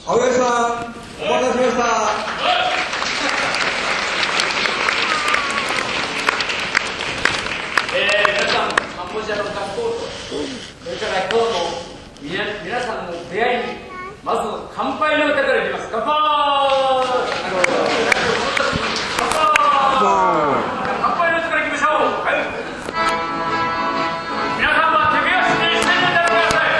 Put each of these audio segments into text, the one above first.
青柳さん、お待たせしました。 皆さん、カンボジアの学校と、それから今日の皆さんの出会いに、まず乾杯の歌からいきます。乾杯。乾杯の歌からいきましょう。はい。皆さんは手拍子にしていただいてください。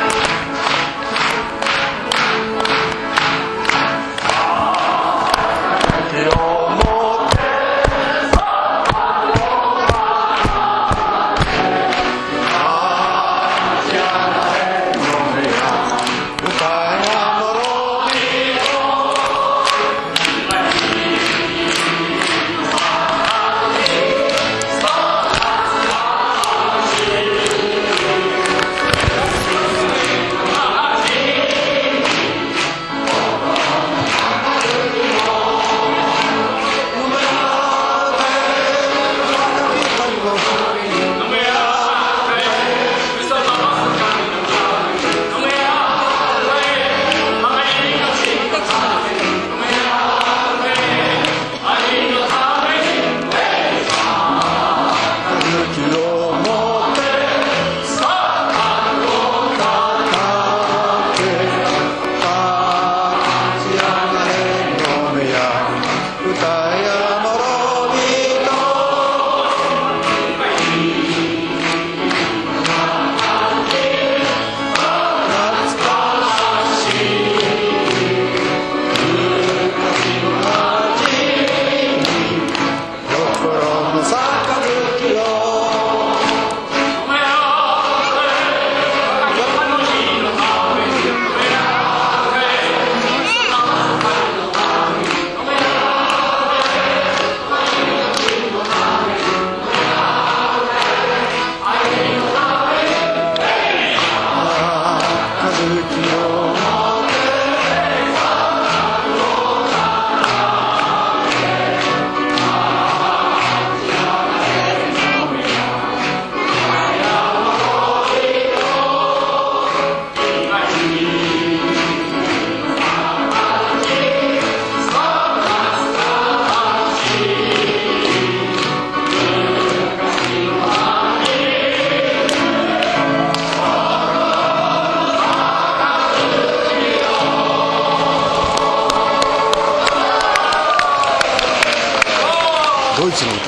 ドイツの歌。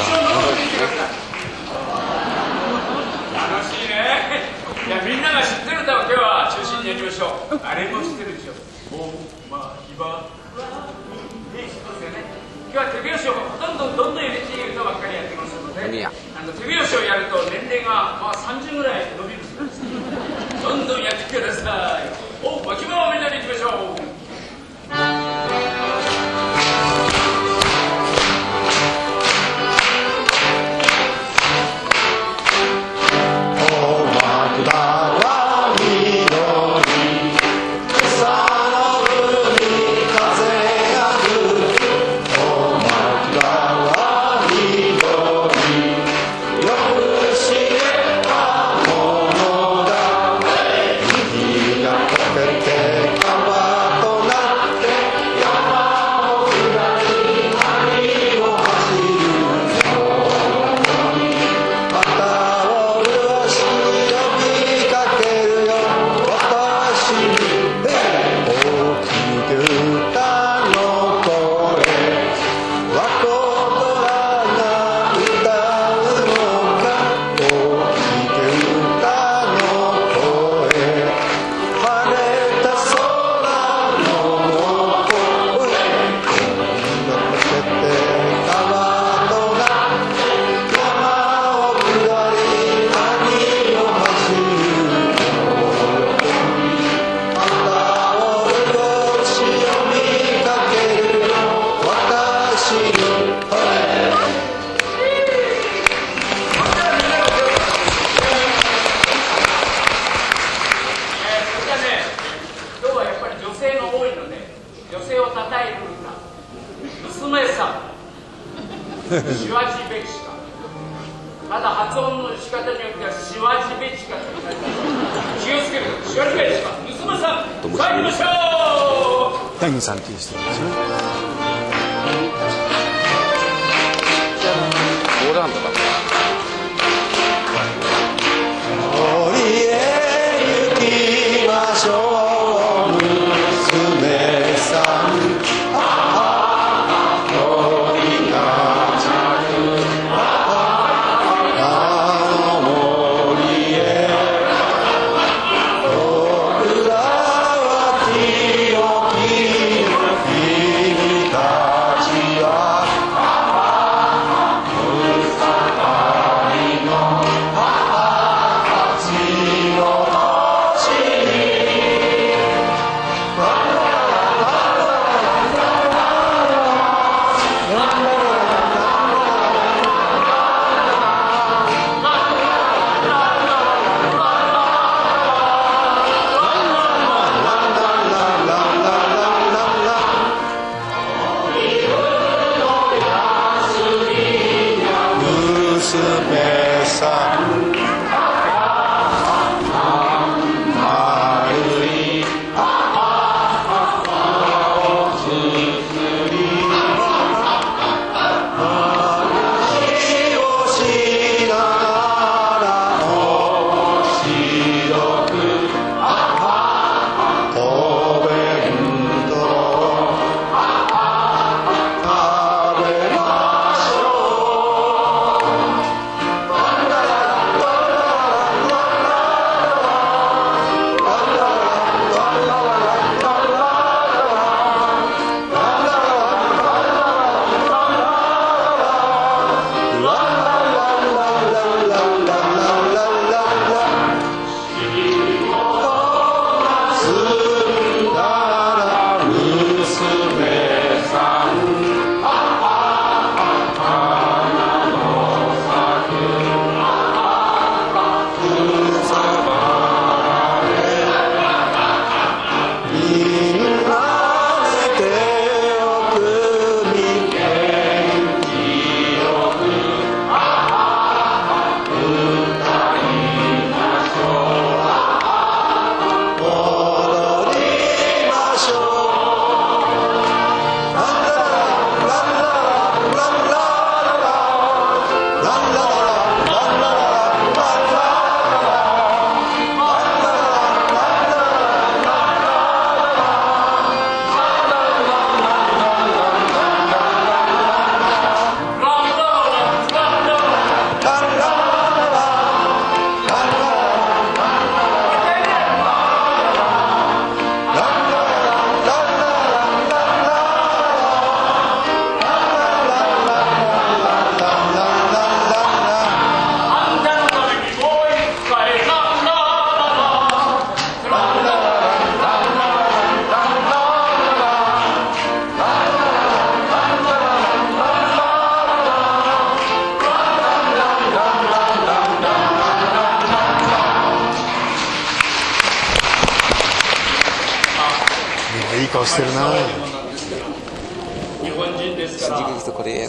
楽しいね。いや、みんなが知ってる歌を今日は中心にやりましょう。あれも知ってるでしょ。おまひば。ね、知ってますよね。今日は手拍子をどんどん入れていい歌ばっかりやってますので、手拍子をやると年齢が30ぐらい伸びるそうです。どんどんやってください。おまひばをみんなでいきましょう。シワジベチカ。ただ発音の仕方によってはシワジベチカと言われて気をつける。シワジベチカ。娘さん、さあ行きましょう。 天狗さんっていう人なんですね。オーランドだ。 森へ行きましょう娘さん鳥が咲くあの森へ僕らは清き君たちは娘さん丸い顔つづり話をしながら面白くお弁当食べましょういい顔してるな。 日本人ですから。 人これ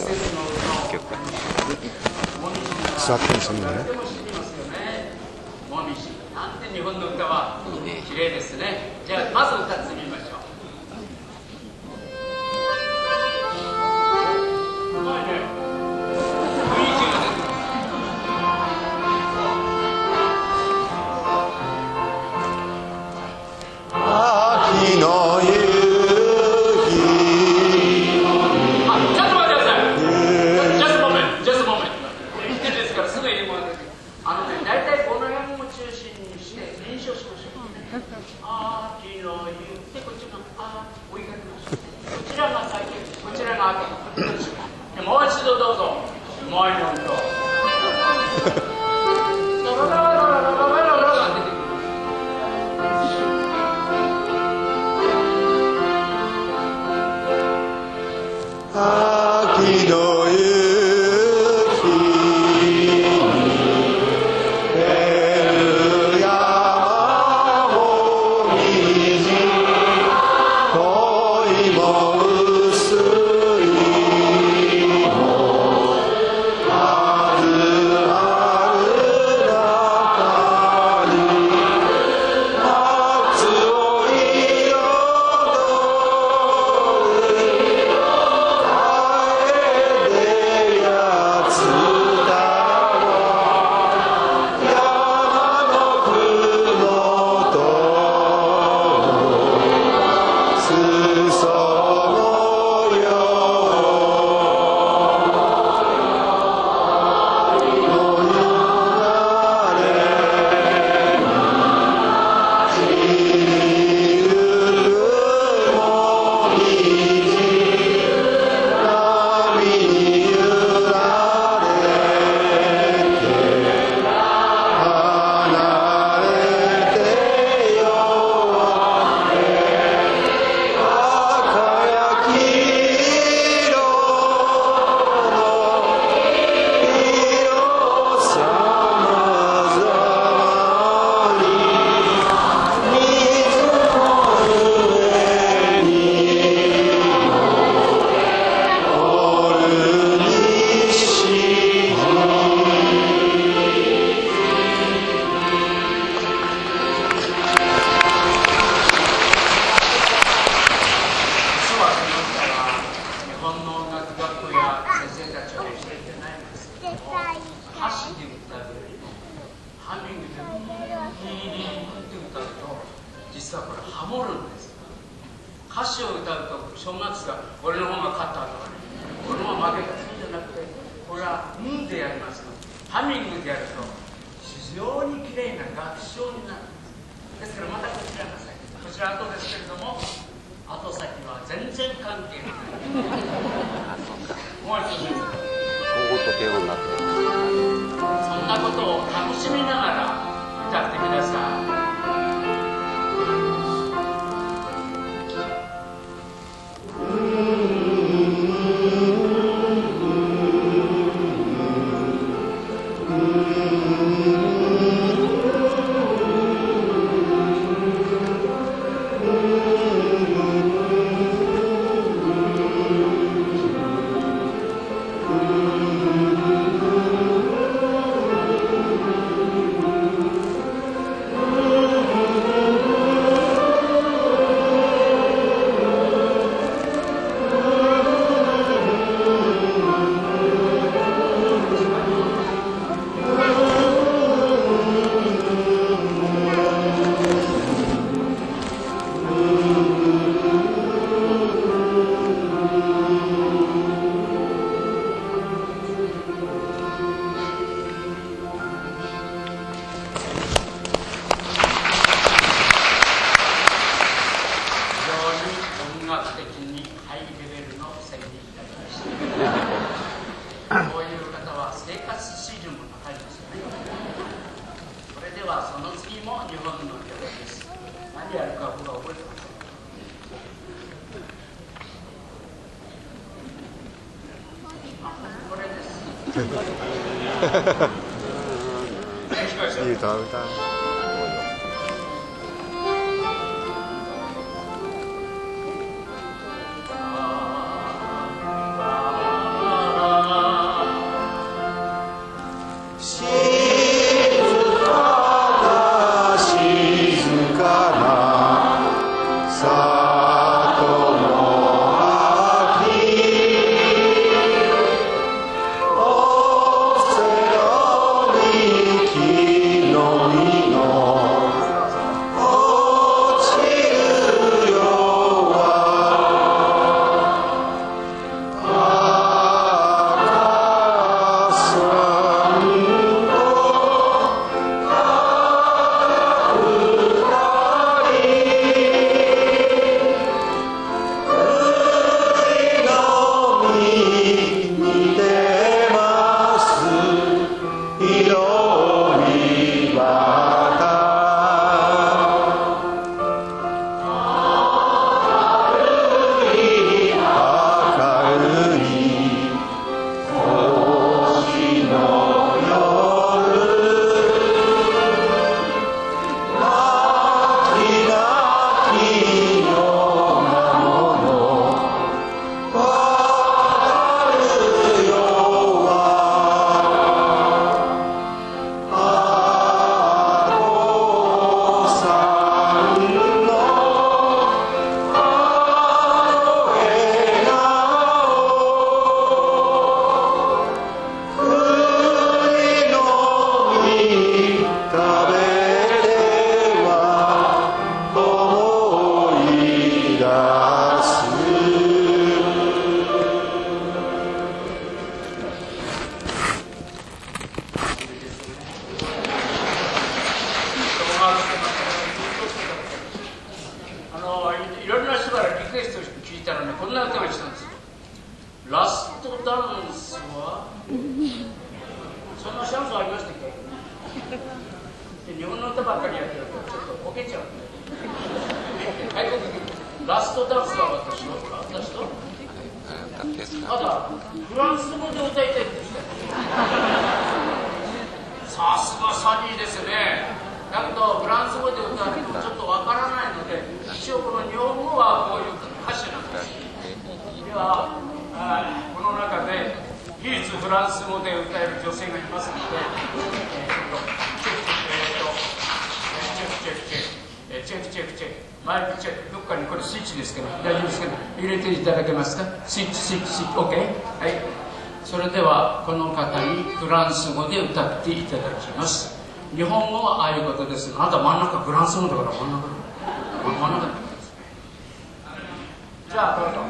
座ってる人もね。 もみじ。なんて日本の歌は綺麗ですね。じゃあまず歌ってみましょう。うまいね。雰囲気が出てる。 秋の夕日ちょっと待ってください。just a moment。ですからすぐ英語が出てくる。大体この辺を中心にして練習しましょう。秋の夕日でこっちが追いかけましょう。こちらが先、こちらが後。もう一度どうぞ。もう一度。 秋の夕日に照る山もみじ恋も薄いも歌詞を歌うと小学生が俺の方が勝ったとかね、俺の方が負けた、そうじゃなくて、これは「ん」でやりますと、ハミングでやると非常にきれいな楽章になるんです。ですからまたこちらなさい。こちら後ですけれども、後先は全然関係ない。もう一度と手をなって。 そんなことを楽しみながら歌ってください。 いい歌歌う。 いろんな人からリクエスト聞いたらね、こんな歌が来たんですよ。ラストダンスはそんなチャンスありましたっけ？日本の歌ばっかりやってるとちょっとボケちゃうんで。外国ラストダンスは私とまだフランス語で歌いたいって言ってた。さすがサニーですね。だけどフランス語で歌われてもちょっとわからないので、一応この日本語はこういう歌詞なんです。ではこの中で唯一フランス語で歌える女性がいますので、チェックマイクチェック、どっかにこれスイッチですけど大丈夫ですかね、入れていただけますか。スイッチ OK、 はい。それではこの方にフランス語で歌っていただきます。日本語はああいうことです。あなた真ん中フランス語だから真ん中にじゃあどうぞ。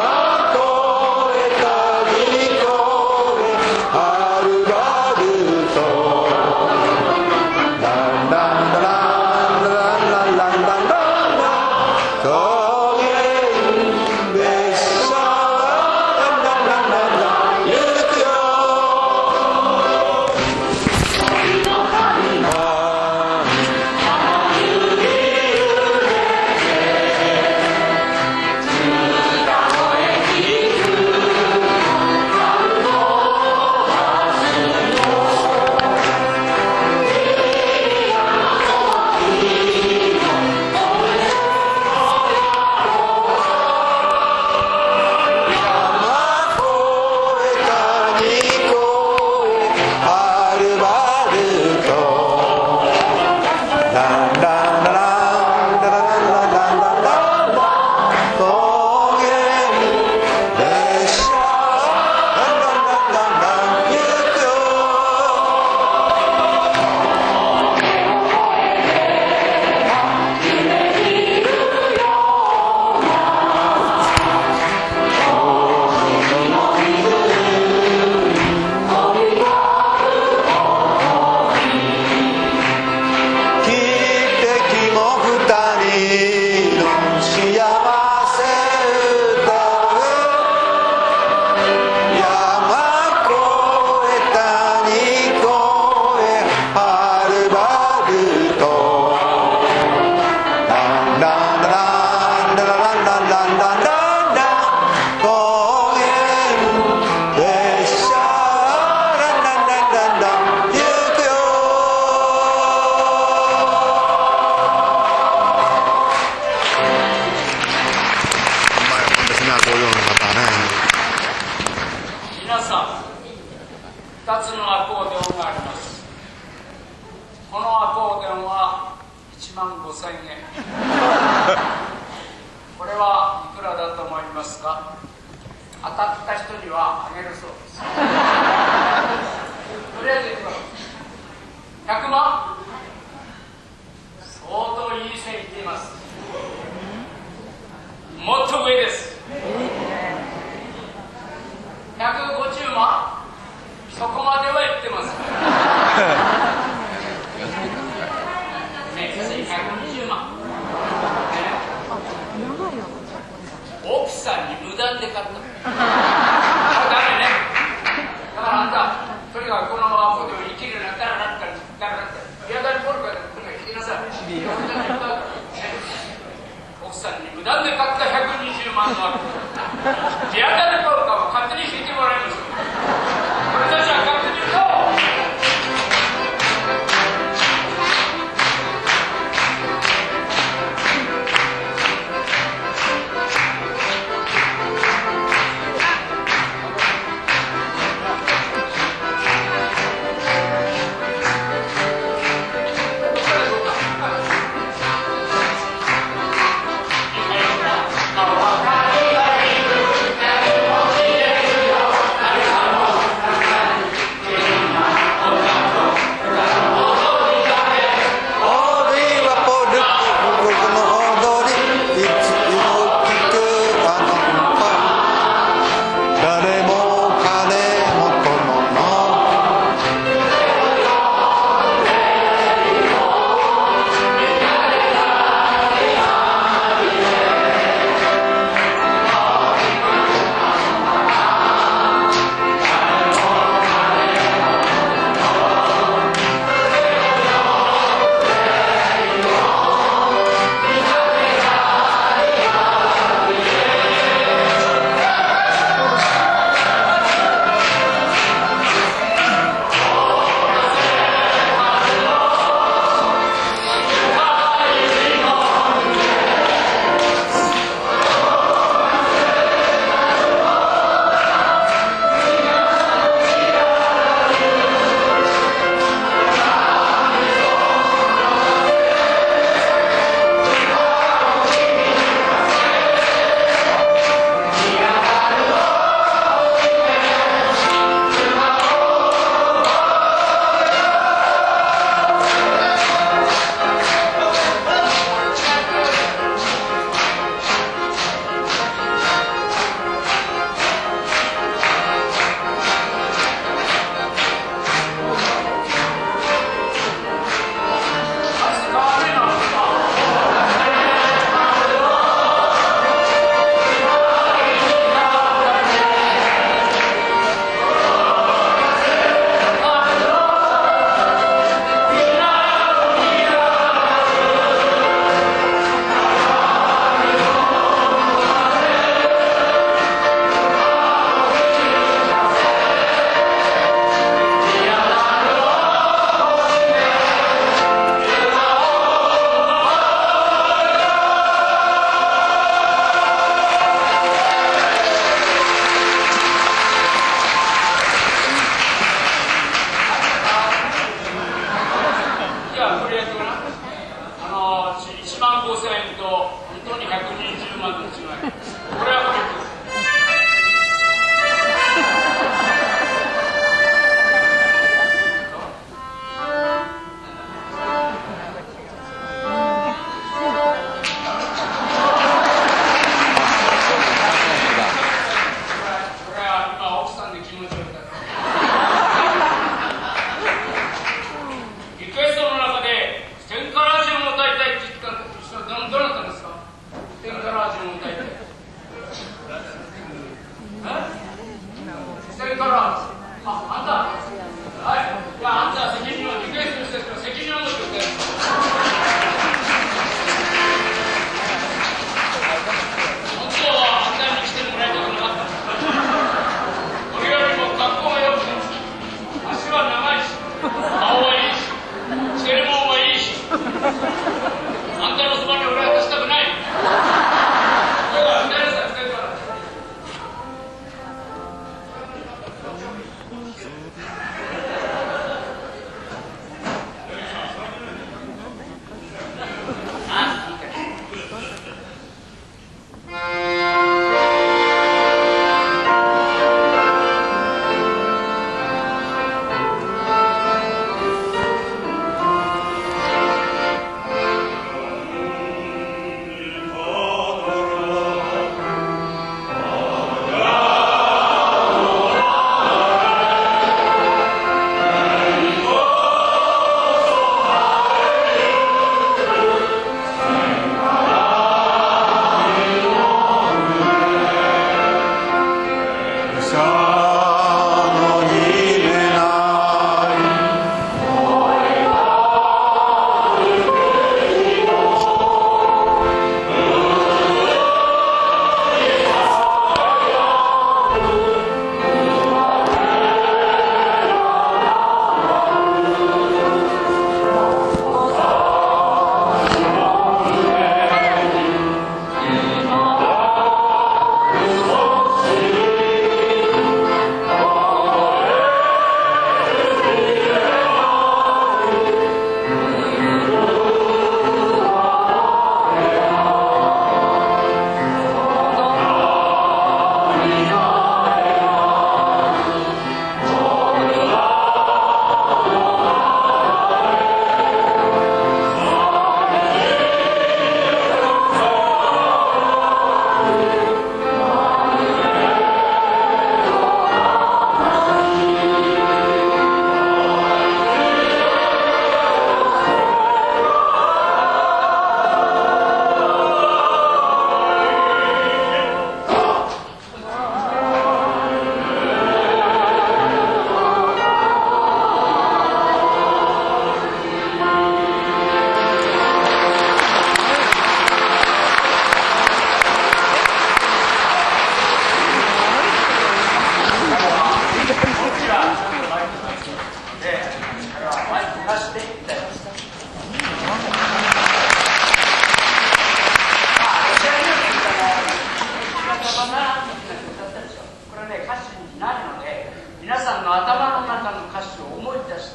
はるばるアコーデオンがあります。このアコーデオンは1万5,000円。これはいくらだと思いますか？当たった人にはあげるそうです。とりあえずいくら？100万？相当いい線いっています。もっと上です。150万？そこまでは言ってます。ね、120万。奥さんに無断で買った。あ、ダメね。だからあんた、とにかくこのアコーデオン生きるようになったらビアダルポルカでとにかく弾きなさい。奥さんに無断で買った120万のアコーデオン。ビアダルポルカは勝手に弾いてもらいます。俺たちは勝手に歌おう。 「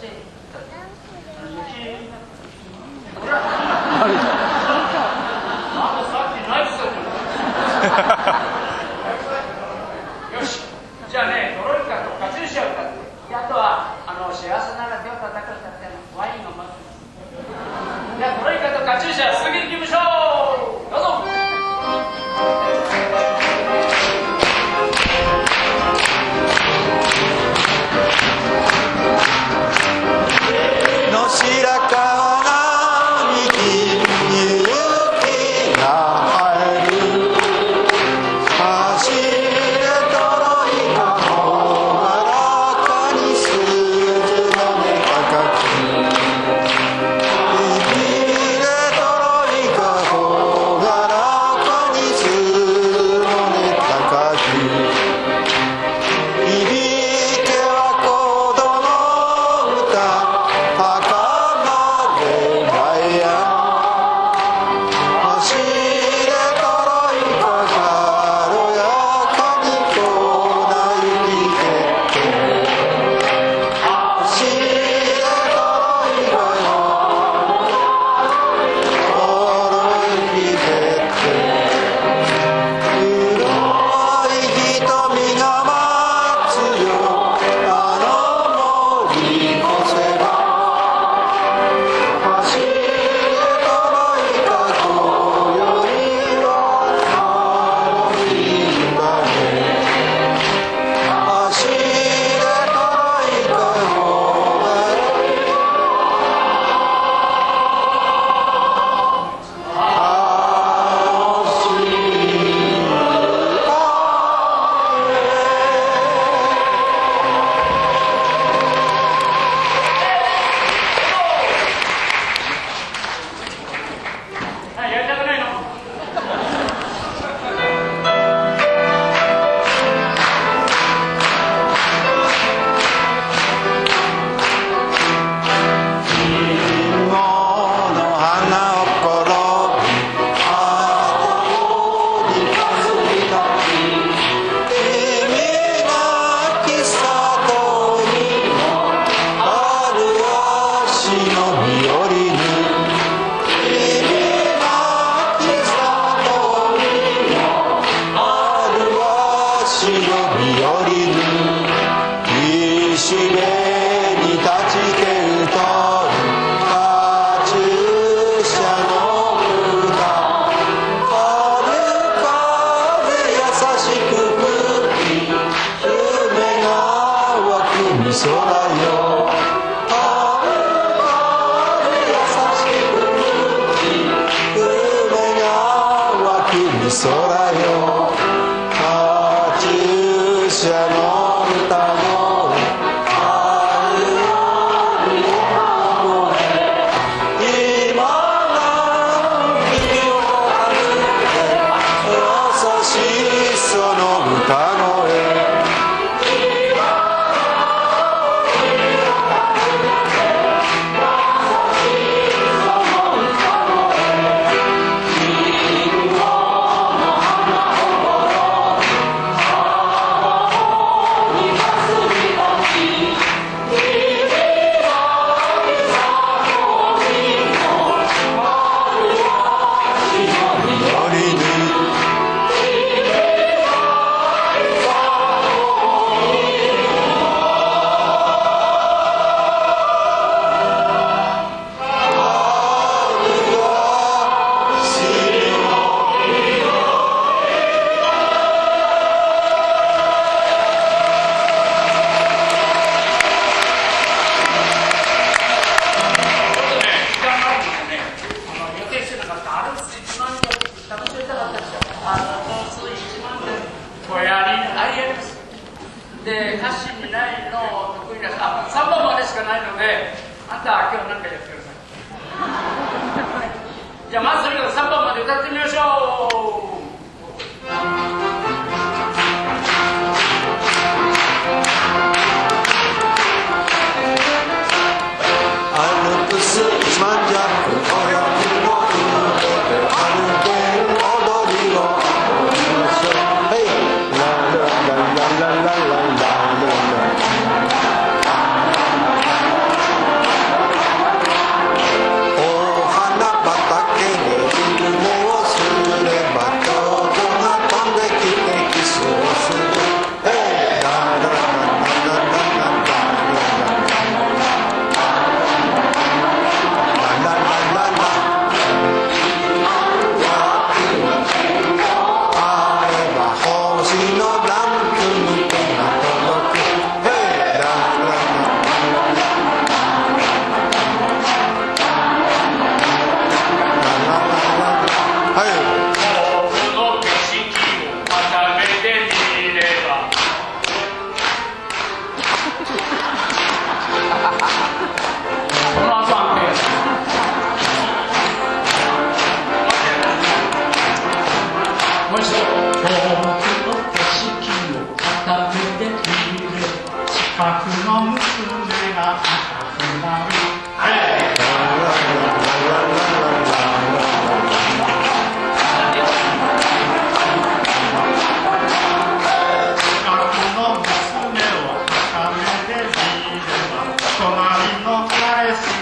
よし、じゃあね、トロイカとカチューシャを歌って、あとは幸せなら手を叩く歌ってワインを待つ。じゃあトロイカとカチューシャ、続けていきましょう。どうぞ。 のしらかな道に勇気が入る走れとろいかほがらかに鈴の音高き響れとろいかほがらかに鈴の音高き響けは子供歌袴でガイア走れとろいか軽やかにこなゆきけ走れとろいかよとろゆきけ黒い瞳が待つよあの森越せば走れとろいか今宵は楽しいだね走れとろいかよはい、やりたくないの？ の花を転びあにかすみた君が喫茶とにもある足の日和に君が喫茶とにもある足の日和に石塀に立ちて歌うカチューシャの歌春風優しく吹き夢が湧く美空よ春風優しく吹き夢が湧く美空よカチューシャの歌声今が君を歩いて優しいその歌声で、歌詞にないのを得意な3番までしかないので、あんた今日何かやってください。じゃあまずそれでは3番まで歌ってみましょう。 アルプス一万弱泳ぎを歩け踊りをはいララララララララララ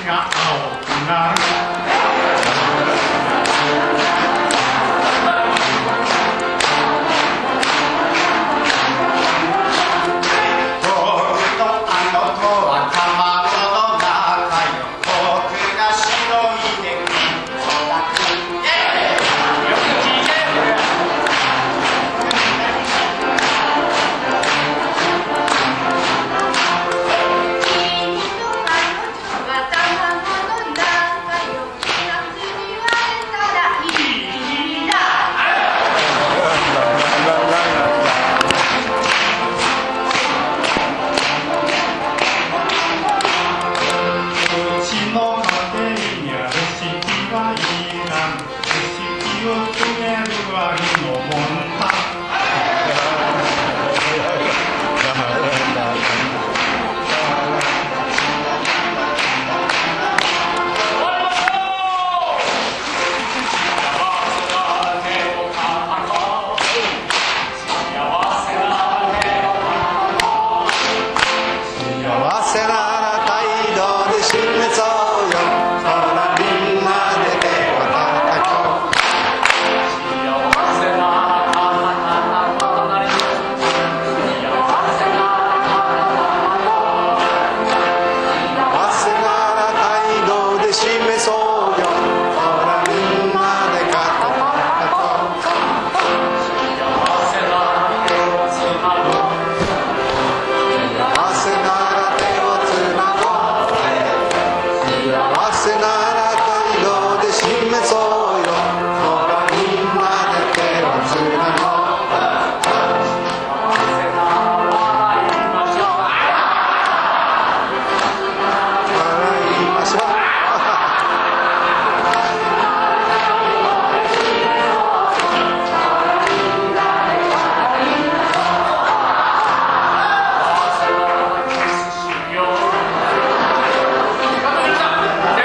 が青くなる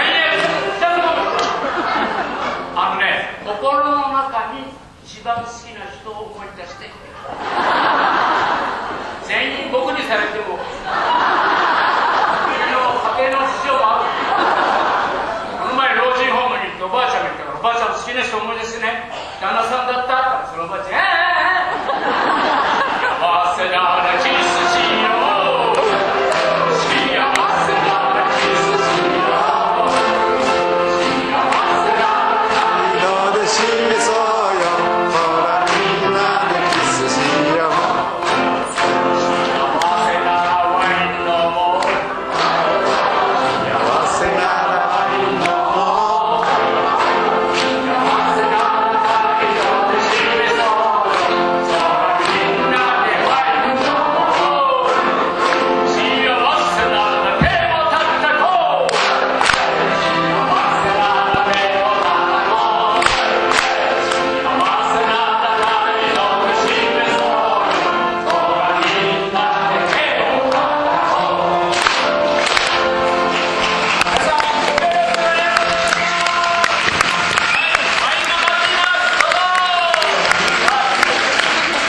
心の中に一番好き